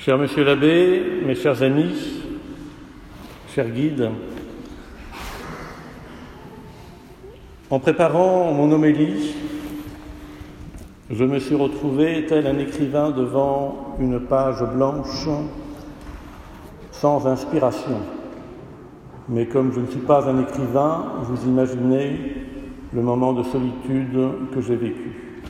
Cher Monsieur l'abbé, mes chers amis, chers guides, en préparant mon homélie, je me suis retrouvé tel un écrivain devant une page blanche, sans inspiration. Mais comme je ne suis pas un écrivain, vous imaginez le moment de solitude que j'ai vécu.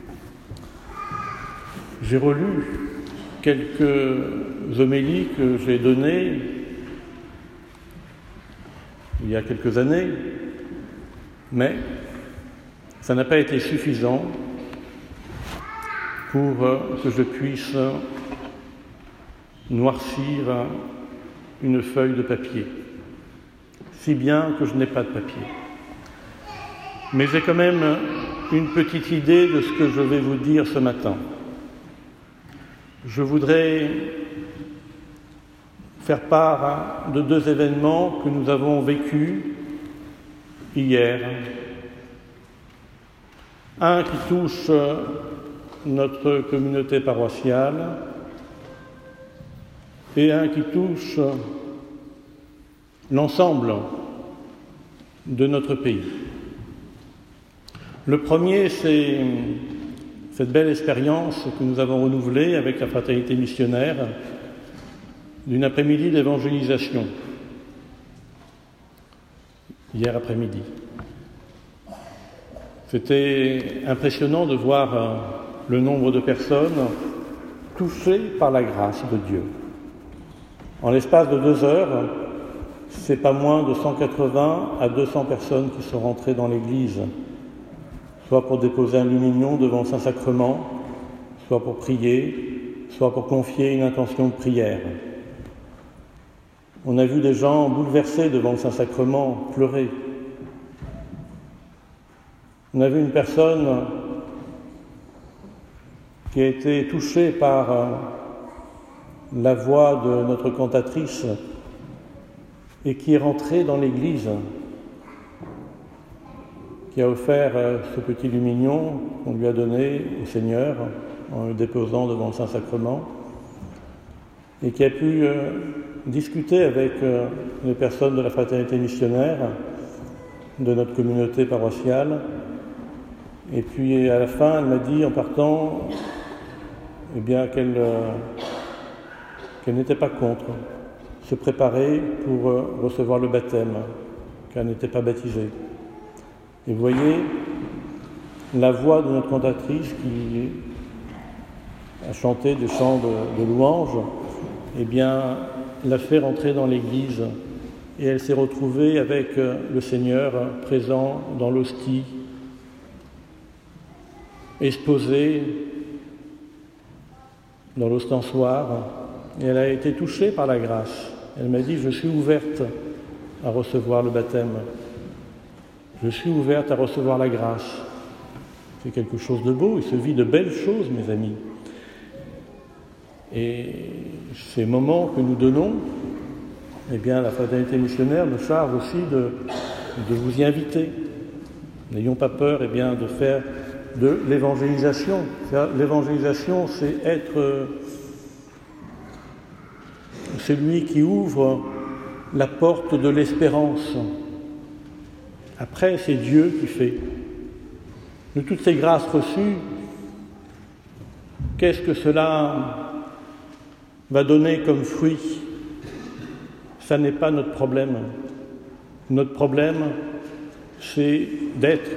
J'ai relu quelques homélies que j'ai données il y a quelques années, mais ça n'a pas été suffisant pour que je puisse noircir une feuille de papier, si bien que je n'ai pas de papier. Mais j'ai quand même une petite idée de ce que je vais vous dire ce matin. Je voudrais faire part de deux événements que nous avons vécus hier. Un qui touche notre communauté paroissiale et un qui touche l'ensemble de notre pays. Le premier, c'est cette belle expérience que nous avons renouvelée avec la fraternité missionnaire d'une après-midi d'évangélisation, hier après-midi. C'était impressionnant de voir le nombre de personnes touchées par la grâce de Dieu. En l'espace de 2 heures, c'est pas moins de 180 à 200 personnes qui sont rentrées dans l'église, soit pour déposer un lumignon devant le Saint-Sacrement, soit pour prier, soit pour confier une intention de prière. On a vu des gens bouleversés devant le Saint-Sacrement, pleurer. On a vu une personne qui a été touchée par la voix de notre cantatrice et qui est rentrée dans l'église, qui a offert ce petit lumignon qu'on lui a donné au Seigneur en le déposant devant le Saint-Sacrement et qui a pu discuter avec les personnes de la fraternité missionnaire de notre communauté paroissiale. Et puis à la fin, elle m'a dit en partant qu'elle n'était pas contre se préparer pour recevoir le baptême, qu'elle n'était pas baptisée. Et vous voyez, la voix de notre cantatrice qui a chanté des chants de louanges, l'a fait rentrer dans l'église et elle s'est retrouvée avec le Seigneur présent dans l'hostie, exposée dans l'ostensoir, et elle a été touchée par la grâce. Elle m'a dit « Je suis ouverte à recevoir le baptême. Je suis ouverte à recevoir la grâce. » C'est quelque chose de beau, il se vit de belles choses, mes amis. Et ces moments que nous donnons, la fraternité missionnaire me charge aussi de vous y inviter. N'ayons pas peur de faire de l'évangélisation. L'évangélisation, c'est être celui qui ouvre la porte de l'espérance. Après, c'est Dieu qui fait. De toutes ces grâces reçues, qu'est-ce que cela va donner comme fruit? Ça n'est pas notre problème. Notre problème, c'est d'être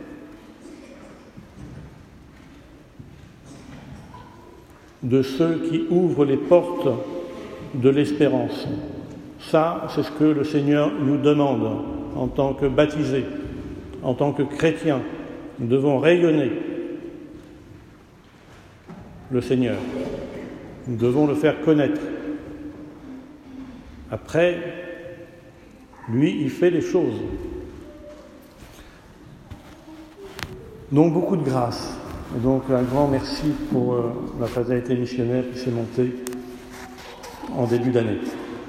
de ceux qui ouvrent les portes de l'espérance. Ça, c'est ce que le Seigneur nous demande en tant que baptisés, en tant que chrétiens. Nous devons rayonner le Seigneur. Nous devons le faire connaître. Après, lui, il fait les choses. Donc, beaucoup de grâce. Et donc, un grand merci pour la fraternité missionnaire qui s'est montée en début d'année.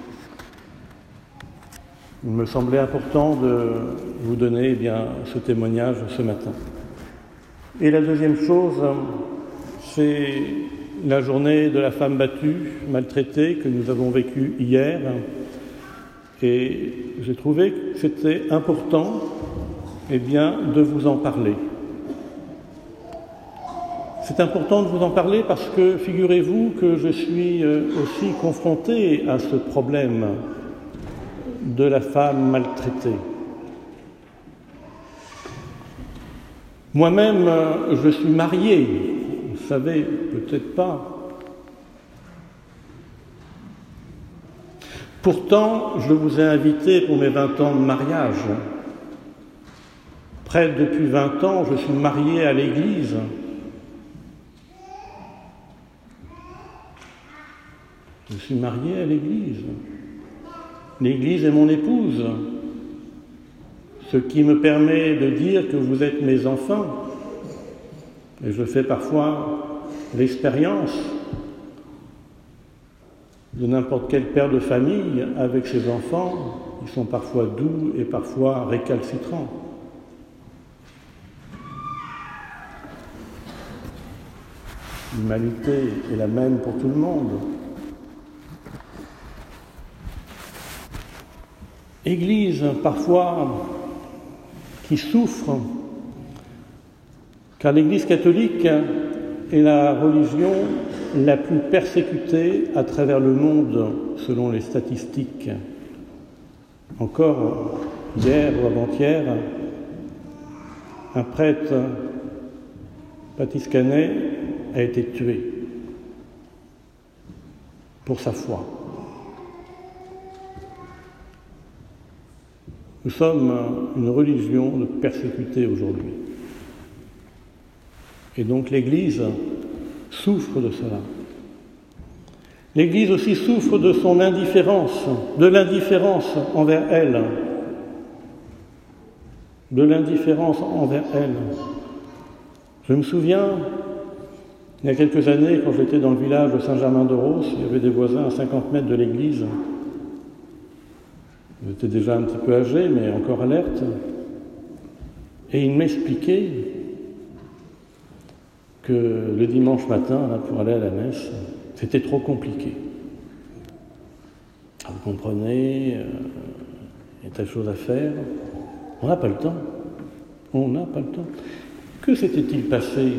Il me semblait important de vous donner ce témoignage ce matin. Et la deuxième chose, c'est la journée de la femme battue, maltraitée, que nous avons vécue hier. Et j'ai trouvé que c'était important de vous en parler. C'est important de vous en parler parce que, figurez-vous que je suis aussi confronté à ce problème de la femme maltraitée. Moi-même, je suis marié, vous savez, peut-être pas. Pourtant, je vous ai invité pour mes 20 ans de mariage. Près depuis 20 ans, je suis marié à l'Église. Je suis marié à l'Église. L'Église est mon épouse, ce qui me permet de dire que vous êtes mes enfants. Et je fais parfois l'expérience de n'importe quel père de famille avec ses enfants. Ils sont parfois doux et parfois récalcitrants. L'humanité est la même pour tout le monde. Église, parfois, qui souffre, car l'Église catholique est la religion la plus persécutée à travers le monde, selon les statistiques. Encore hier ou avant-hier, un prêtre patiscanais a été tué pour sa foi. Nous sommes une religion de persécutée aujourd'hui. Et donc l'Église souffre de cela. L'Église aussi souffre de son indifférence, de l'indifférence envers elle. De l'indifférence envers elle. Je me souviens, il y a quelques années, quand j'étais dans le village de Saint-Germain-de-Ros, il y avait des voisins à 50 mètres de l'église. J'étais déjà un petit peu âgé, mais encore alerte. Et il m'expliquait que le dimanche matin, là, pour aller à la messe, c'était trop compliqué. Vous comprenez, il y a telle chose à faire. On n'a pas le temps. On n'a pas le temps. Que s'était-il passé,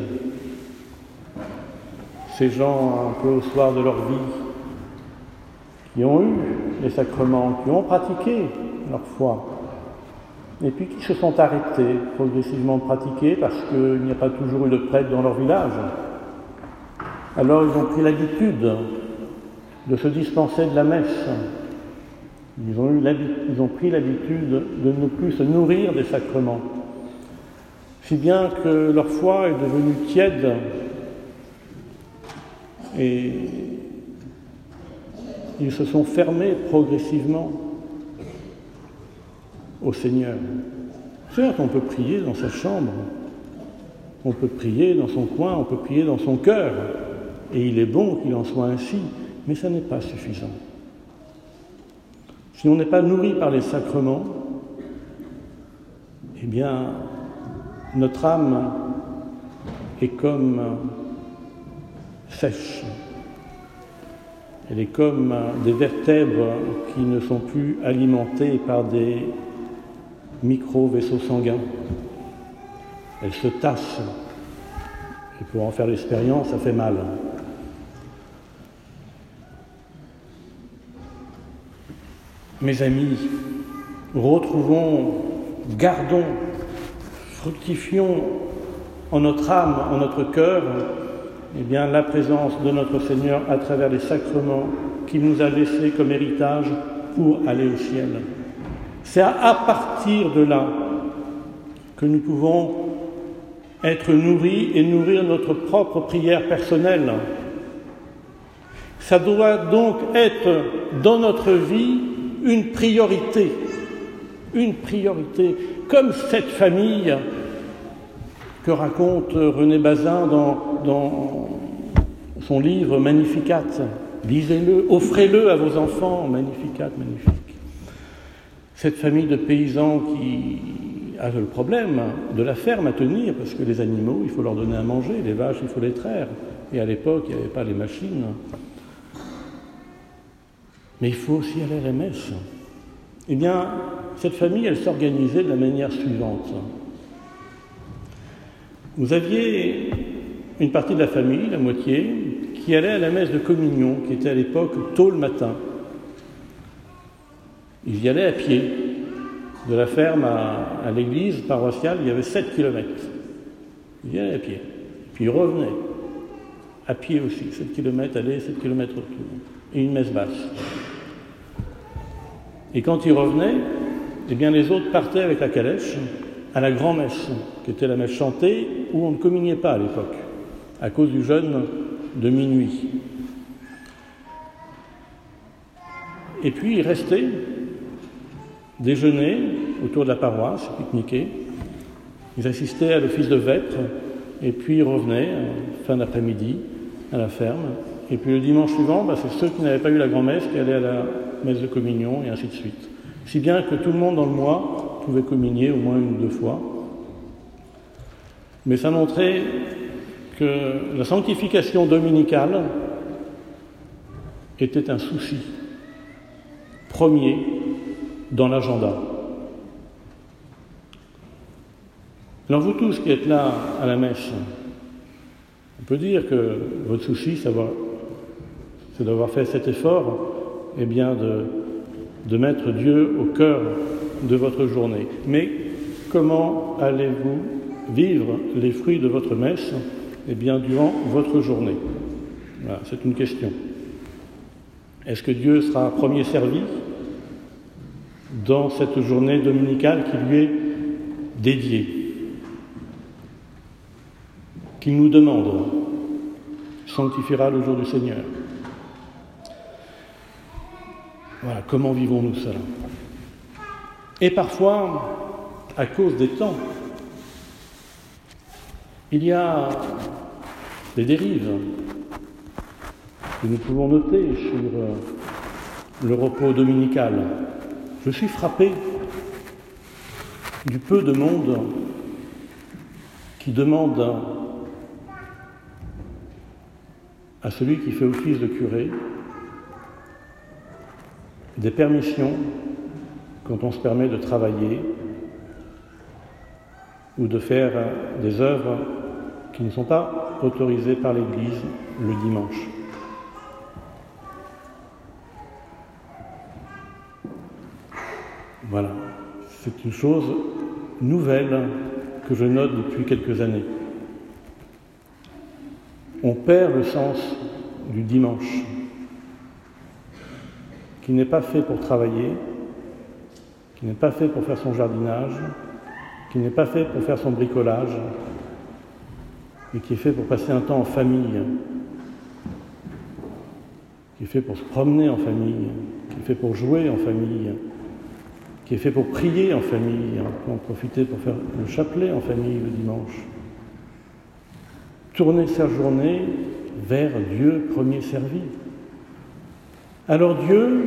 ces gens, un peu au soir de leur vie, qui ont eu les sacrements, qui ont pratiqué leur foi, et puis qui se sont arrêtés progressivement de pratiquer parce qu'il n'y a pas toujours eu de prêtre dans leur village. Alors ils ont pris l'habitude de se dispenser de la messe. Ils ont pris l'habitude de ne plus se nourrir des sacrements. Si bien que leur foi est devenue tiède et ils se sont fermés progressivement au Seigneur. Certes, on peut prier dans sa chambre, on peut prier dans son coin, on peut prier dans son cœur, et il est bon qu'il en soit ainsi, mais ça n'est pas suffisant. Si on n'est pas nourri par les sacrements, eh bien, notre âme est comme sèche. Elle est comme des vertèbres qui ne sont plus alimentées par des micro-vaisseaux sanguins. Elle se tasse. Et pour en faire l'expérience, ça fait mal. Mes amis, retrouvons, gardons, fructifions en notre âme, en notre cœur, eh bien, la présence de notre Seigneur à travers les sacrements qu'il nous a laissés comme héritage pour aller au ciel. C'est à partir de là que nous pouvons être nourris et nourrir notre propre prière personnelle. Ça doit donc être dans notre vie une priorité, comme cette famille que raconte René Bazin dans son livre Magnificat. Lisez-le, offrez-le à vos enfants, Magnificat, magnifique. Cette famille de paysans qui a le problème de la ferme à tenir, parce que les animaux, il faut leur donner à manger, les vaches, il faut les traire. et à l'époque, il n'y avait pas les machines. Mais il faut aussi aller à la messe. Eh bien, cette famille, elle s'organisait de la manière suivante. Vous aviez une partie de la famille, la moitié, qui allait à la messe de communion, qui était à l'époque tôt le matin. Ils y allaient à pied. De la ferme à l'église paroissiale, il y avait 7 kilomètres. Ils y allaient à pied. Puis ils revenaient. À pied aussi, 7 kilomètres aller, 7 kilomètres retour. Et une messe basse. Et quand ils revenaient, eh bien les autres partaient avec la calèche à la grand-messe, qui était la messe chantée, où on ne communiait pas à l'époque, à cause du jeûne de minuit. Et puis ils restaient déjeuner autour de la paroisse, pique-niquer. Ils assistaient à l'office de vêpres, et puis ils revenaient, fin d'après-midi, à la ferme. Et puis le dimanche suivant, c'est ceux qui n'avaient pas eu la grand-messe qui allaient à la messe de communion, et ainsi de suite. Si bien que tout le monde dans le mois pouvait communier au moins 1 ou 2 fois. Mais ça montrait que la sanctification dominicale était un souci premier dans l'agenda. Alors vous tous qui êtes là à la messe, on peut dire que votre souci, c'est d'avoir fait cet effort, eh bien de mettre Dieu au cœur de votre journée. Mais comment allez-vous vivre les fruits de votre messe, eh bien durant votre journée? Voilà, c'est une question. Est-ce que Dieu sera premier servi dans cette journée dominicale qui lui est dédiée, qu'il nous demande, sanctifiera le jour du Seigneur? Voilà, comment vivons-nous cela? Et parfois, à cause des temps, il y a des dérives que nous pouvons noter sur le repos dominical. Je suis frappé du peu de monde qui demande à celui qui fait office de curé des permissions quand on se permet de travailler ou de faire des œuvres qui ne sont pas autorisées par l'Église le dimanche. Voilà, c'est une chose nouvelle que je note depuis quelques années. On perd le sens du dimanche, qui n'est pas fait pour travailler, qui n'est pas fait pour faire son jardinage, qui n'est pas fait pour faire son bricolage, mais qui est fait pour passer un temps en famille, qui est fait pour se promener en famille, qui est fait pour jouer en famille, qui est fait pour prier en famille. On peut en profiter pour faire le chapelet en famille le dimanche. Tourner sa journée vers Dieu premier servi. Alors Dieu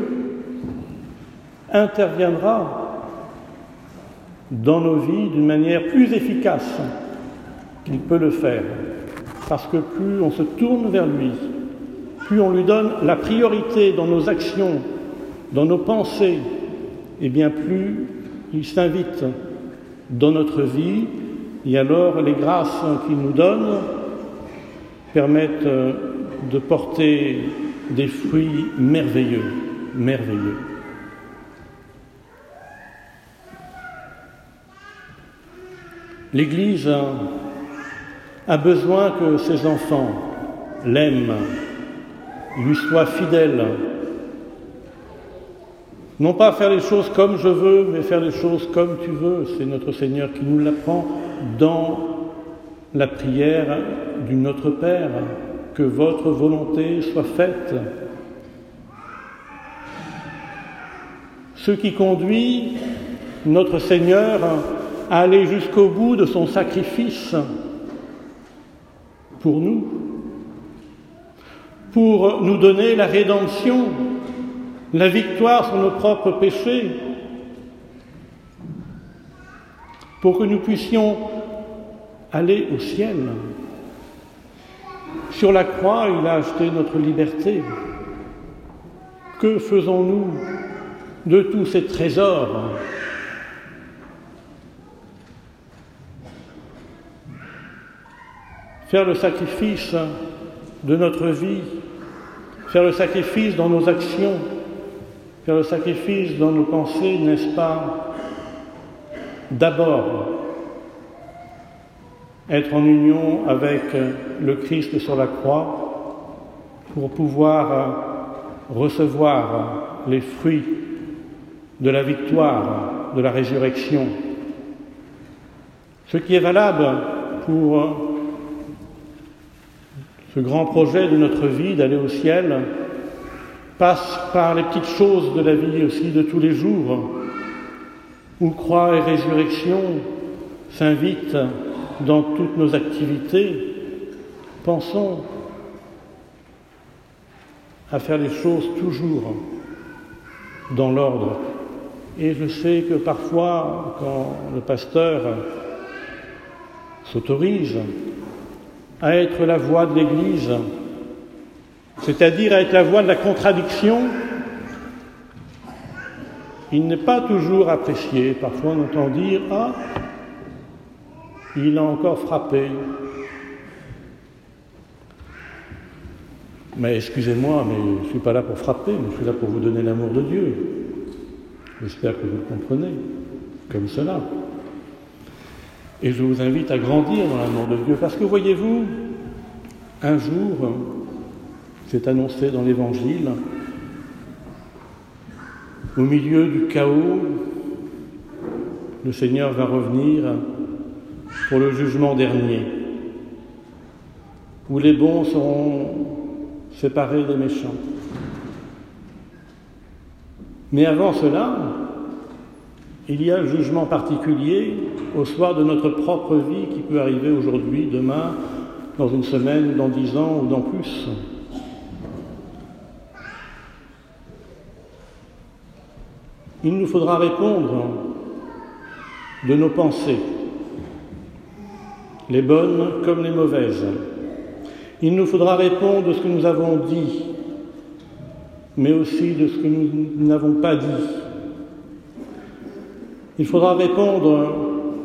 interviendra dans nos vies d'une manière plus efficace qu'il peut le faire, parce que plus on se tourne vers lui, plus on lui donne la priorité dans nos actions, dans nos pensées, et bien plus il s'invite dans notre vie, et alors les grâces qu'il nous donne permettent de porter des fruits merveilleux, merveilleux. L'Église a besoin que ses enfants l'aiment, lui soient fidèles. Non pas faire les choses comme je veux, mais faire les choses comme tu veux. C'est notre Seigneur qui nous l'apprend dans la prière du Notre Père. Que votre volonté soit faite. Ce qui conduit notre Seigneur à aller jusqu'au bout de son sacrifice pour nous donner la rédemption, la victoire sur nos propres péchés, pour que nous puissions aller au ciel. Sur la croix, il a acheté notre liberté. Que faisons-nous de tous ces trésors ? Faire le sacrifice de notre vie, faire le sacrifice dans nos actions, faire le sacrifice dans nos pensées, n'est-ce pas d'abord être en union avec le Christ sur la croix pour pouvoir recevoir les fruits de la victoire, de la résurrection. Ce qui est valable pour ce grand projet de notre vie d'aller au ciel passe par les petites choses de la vie aussi de tous les jours, où croix et résurrection s'invitent dans toutes nos activités. Pensons à faire les choses toujours dans l'ordre. Et je sais que parfois, quand le pasteur s'autorise à être la voix de l'Église, c'est-à-dire à être la voix de la contradiction, il n'est pas toujours apprécié. Parfois on entend dire « Ah, il a encore frappé ». Mais excusez-moi, mais je ne suis pas là pour frapper, mais je suis là pour vous donner l'amour de Dieu. J'espère que vous le comprenez, comme cela. Et je vous invite à grandir dans l'amour de Dieu, parce que voyez-vous, un jour, c'est annoncé dans l'Évangile, au milieu du chaos, le Seigneur va revenir pour le jugement dernier, où les bons seront séparés des méchants. Mais avant cela, il y a le jugement particulier au soir de notre propre vie qui peut arriver aujourd'hui, demain, dans une semaine, dans 10 ans ou dans plus. Il nous faudra répondre de nos pensées, les bonnes comme les mauvaises. Il nous faudra répondre de ce que nous avons dit, mais aussi de ce que nous n'avons pas dit. Il faudra répondre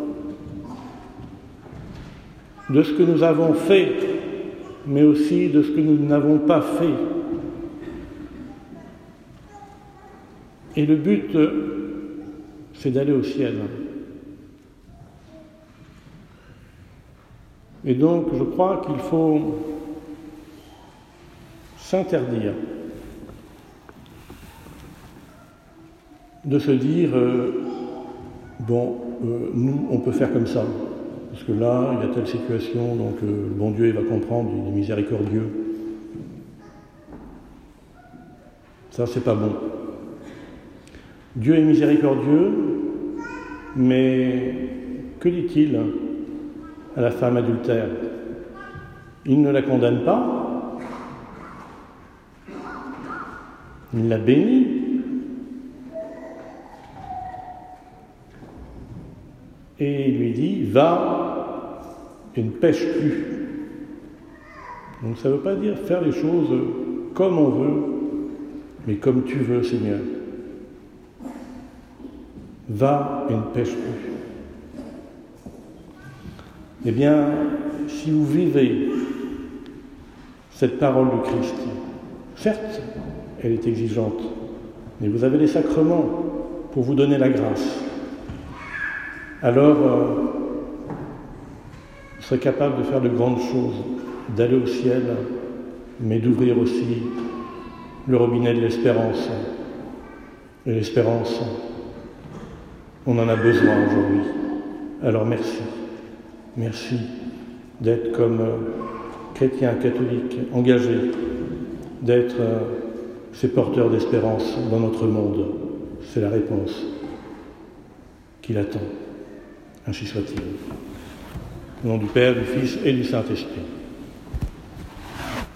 de ce que nous avons fait, mais aussi de ce que nous n'avons pas fait. Et le but, c'est d'aller au ciel. Et donc, je crois qu'il faut s'interdire de se dire nous, on peut faire comme ça, parce que là, il y a telle situation, donc le bon Dieu, il va comprendre, il est miséricordieux. Ça, c'est pas bon. Dieu est miséricordieux, mais que dit-il à la femme adultère? Il ne la condamne pas, il la bénit. Et il lui dit, va et ne pêche plus. Donc ça ne veut pas dire faire les choses comme on veut, mais comme tu veux, Seigneur. Va et ne pêche plus. Eh bien, si vous vivez cette parole du Christ, certes, elle est exigeante, mais vous avez les sacrements pour vous donner la grâce. Alors, vous serez capable de faire de grandes choses, d'aller au ciel, mais d'ouvrir aussi le robinet de l'espérance. Et l'espérance, on en a besoin aujourd'hui. Alors merci. Merci d'être comme chrétiens, catholiques, engagés, d'être ces porteurs d'espérance dans notre monde. C'est la réponse qu'il attend. Ainsi soit-il. Au nom du Père, du Fils et du Saint-Esprit.